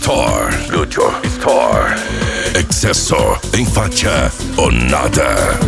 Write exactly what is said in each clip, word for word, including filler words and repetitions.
Store, Lucio Store. Exceso em facha o nada.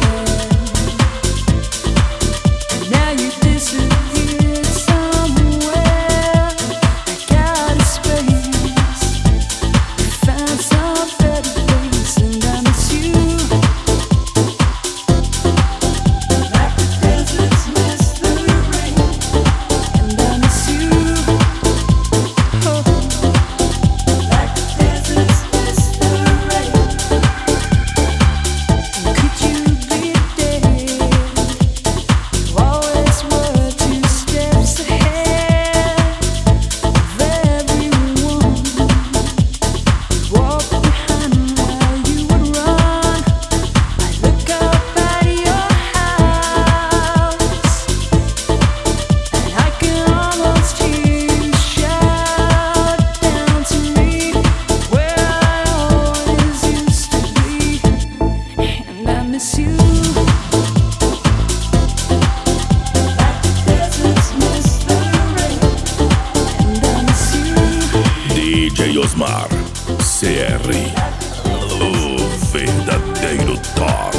D J Osmar C R, o verdadeiro top.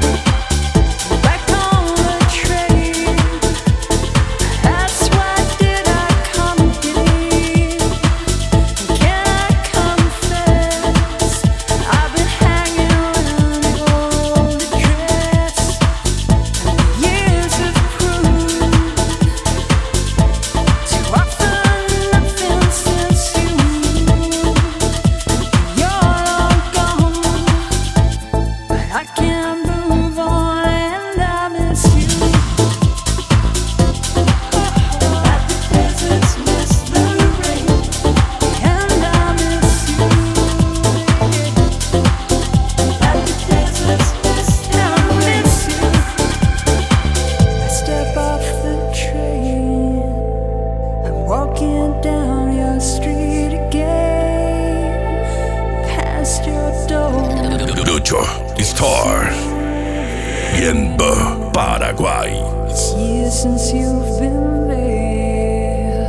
Down your street again, past your door. Lucio Store, Bienbo, Paraguay. It's years since you've been there,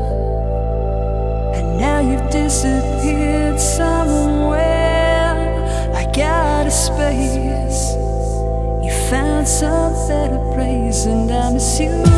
and now you've disappeared somewhere. Like out of space, you found some better place, and I miss you.